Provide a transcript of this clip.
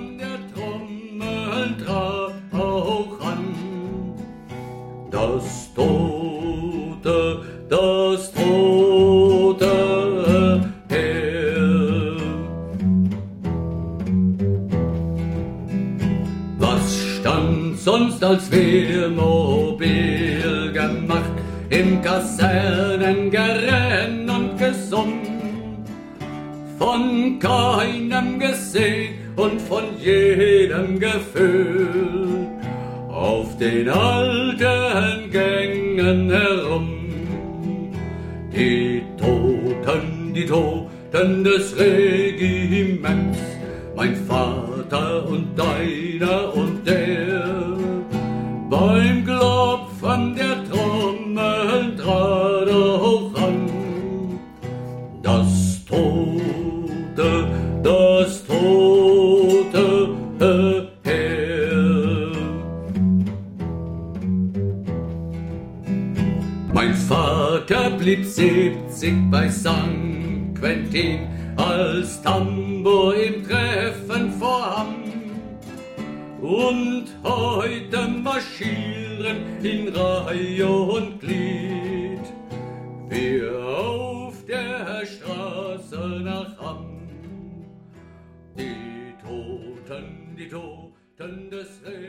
von der Trommel trat auch an. Das tote Heer. Was stand sonst als Wehrmobil gemacht, im Kasernengerenn und Gesumm, von keinem gesehen und von jedem gefühlt, auf den alten Gängen herum. Die Toten des Regiments, mein Vater und deiner und der, beim Klopfen der Trommel trat auch an. Das tote Heer. Mein Vater blieb 70 bei St. Quentin, als Tambour im Treffen vorhang. Und heute marschieren in Reihe und Glied wir auf der Straße nach Hamm. Die Toten des